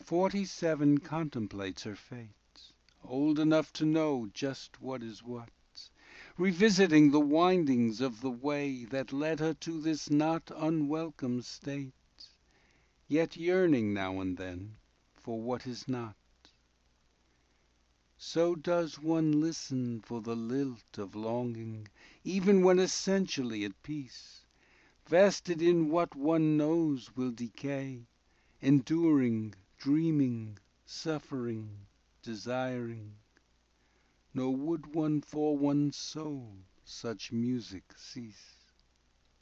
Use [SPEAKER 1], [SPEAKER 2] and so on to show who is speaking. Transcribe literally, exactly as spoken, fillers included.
[SPEAKER 1] Forty seven contemplates her fate, old enough to know just what is what, revisiting the windings of the way that led her to this not unwelcome state, yet yearning now and then for what is not. So does one listen for the lilt of longing, even when essentially at peace, vested in what one knows will decay, enduring, dreaming, suffering, desiring. Nor would one for one's soul such music cease.